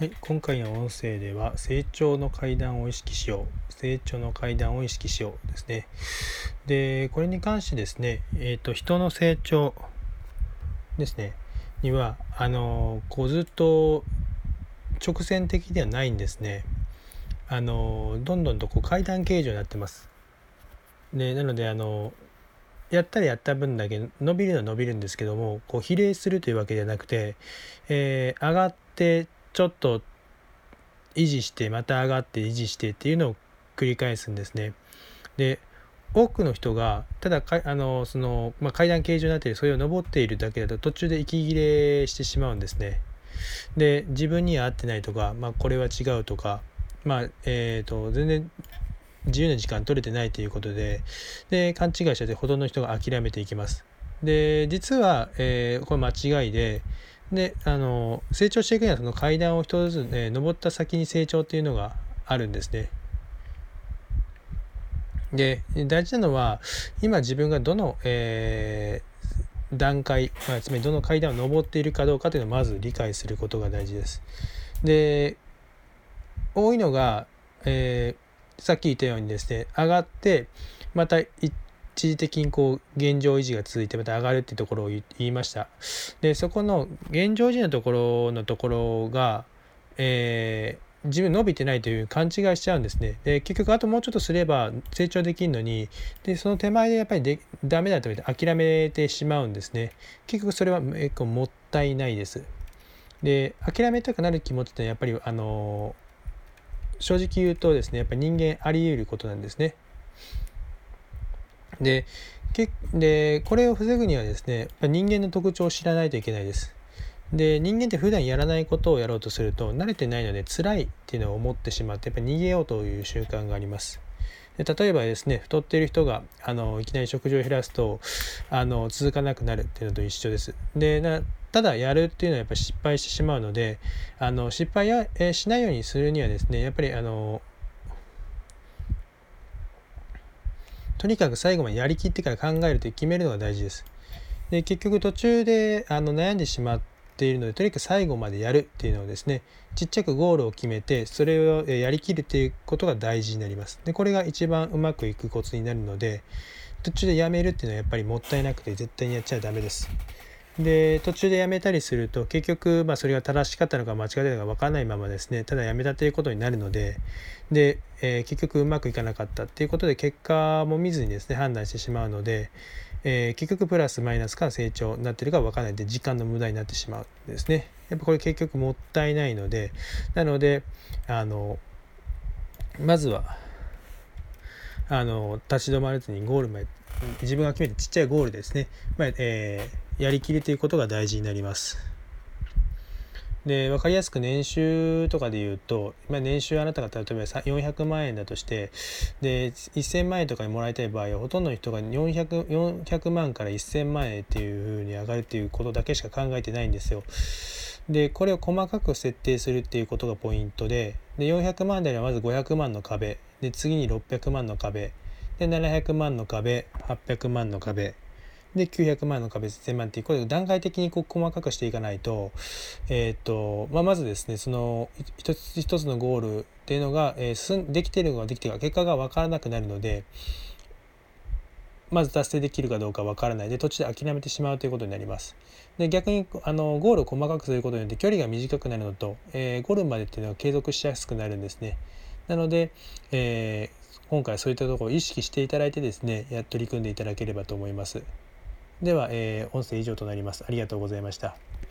はい、今回の音声では成長の階段を意識しよう、成長の階段を意識しようですね。で、これに関してですね、人の成長ですね、には、ずっと直線的ではないんですね。どんどんと階段形状になってます。で、なので、やったらやった分だけ伸びるのは伸びるんですけども、比例するというわけではなくて、上がってちょっと維持してまた上がって維持してっていうのを繰り返すんですね。で、多くの人がただ階段形状になっているそれを登っているだけだと途中で息切れしてしまうんですね。で、自分には合ってないとか、これは違うとか、全然自由な時間取れてないということで、勘違いしちゃってほとんどの人が諦めていきます。で、実は、これ間違いで、成長していくにはその階段を一つずつ、登った先に成長っていうのがあるんですね。で、大事なのは今自分がどの、段階、つまりどの階段を登っているかどうかというのをまず理解することが大事です。で、多いのが、さっき言ったようにですね、上がってまた一時的に現状維持が続いてまた上がるっていうところを言いました。で、そこの現状維持のところが、自分伸びてないという勘違いしちゃうんですね。で、結局あともうちょっとすれば成長できるのに、で、その手前でやっぱりダメだと言って諦めてしまうんですね。結局それは結構もったいないです。で、諦めたくなる気持ちってやっぱり正直言うとですね、やっぱり人間あり得ることなんですね。で、これを防ぐにはですね、やっぱ人間の特徴を知らないといけないです。で、人間って普段やらないことをやろうとすると、慣れてないので辛いっていうのを思ってしまって、やっぱり逃げようという習慣があります。で、例えばですね、太っている人がいきなり食事を減らすと続かなくなるっていうのと一緒です。で、ただやるっていうのはやっぱり失敗してしまうので、失敗しないようにするにはですね、やっぱりとにかく最後までやりきってから考えると決めるのが大事です。で、結局途中で悩んでしまっているので、とにかく最後までやるっていうのをですね、ちっちゃくゴールを決めて、それをやりきるっていうことが大事になります。で、これが一番うまくいくコツになるので、途中でやめるっていうのはやっぱりもったいなくて絶対にやっちゃダメです。で、途中でやめたりすると結局それが正しかったのか間違ってたのか分からないままですね、ただやめたということになるので、結局うまくいかなかったっていうことで結果も見ずにですね判断してしまうので、結局プラスマイナスか成長になってるか分からないで時間の無駄になってしまうんですね。やっぱこれ結局もったいないので、なのでまずは立ち止まらずにゴールまで自分が決めてちっちゃいゴールですね、やりきるということが大事になります。で、分かりやすく年収とかで言うと、年収あなたが例えば400万円だとして、で、1000万円とかにもらいたい場合は、ほとんどの人が400万から1000万円っていう風に上がるっていうことだけしか考えてないんですよ。で、これを細かく設定するっていうことがポイントで、400万であればまず500万の壁、で、次に600万の壁、で、700万の壁、800万の壁、で、900万の壁、1000万っていう、これを段階的に細かくしていかないと、まずですね、その一つ一つのゴールっていうのが、できているのかできているか、結果が分からなくなるので、まず達成できるかどうか分からないで、途中で諦めてしまうということになります。で、逆にゴールを細かくすることによって距離が短くなるのと、ゴールまでっていうのは継続しやすくなるんですね。なので、今回そういったところを意識していただいてですね、取り組んでいただければと思います。では、音声以上となります。ありがとうございました。